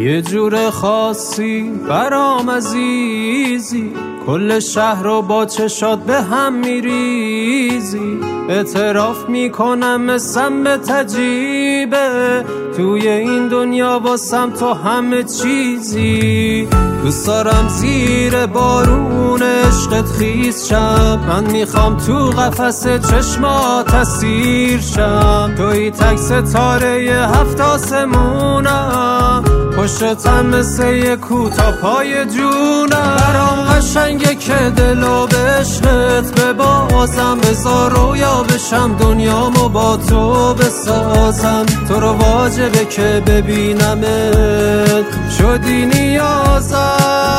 یه جور خاصی برام عزیزی، کل شهر رو با چشات به هم میریزی. اعتراف میکنم مثل به تجیبه، توی این دنیا واسم تو همه چیزی. دوست دارم زیر بارون عشقت خیس شم، من میخوام تو قفس چشمات اسیر شم. توی تک ستاره ی 7 آسمونم، پشتم مثل یه کوتا پای جونم. برام قشنگه که دلو به عشقت ببازم، بذار رویا بشم دنیامو با تو بسازم. تو رو واجبه که ببینمت، شدی نیازم.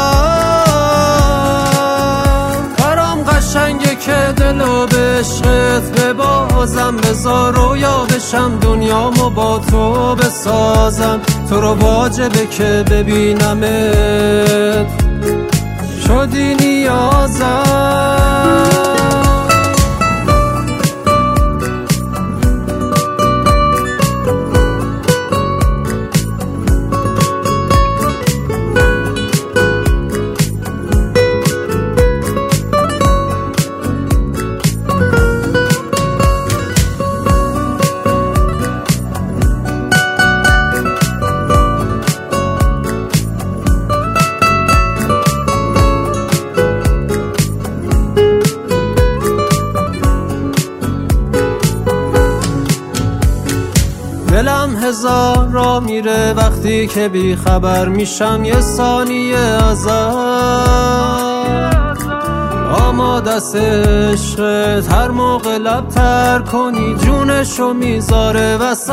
برام قشنگه که دلو به عشقت ببازم، بذار رویا بشم دنیامو با تو بسازم. تو رو واجبه که ببینمت، شدی نیازم. دلم هزار را میره وقتی که بی خبر میشم یه ثانیه ازت. آماده است عشقت هر موقع لب تر کنی، جونشو میذاره وسط.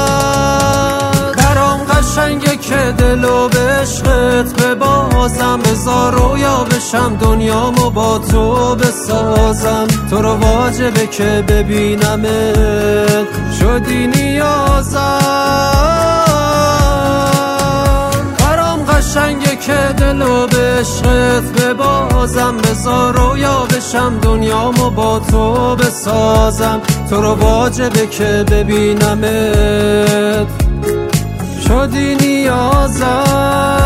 برام قشنگه که دلو به عشقت ببازم، بذار رویا بشم دنیامو با تو بسازم. تو رو واجبه که ببینمت، شدی نیازم. برام قشنگه که دلو به عشقت ببازم، بذار رویا بشم دنیامو با تو بسازم. تو رو واجبه که ببینمت، شدی نیازم.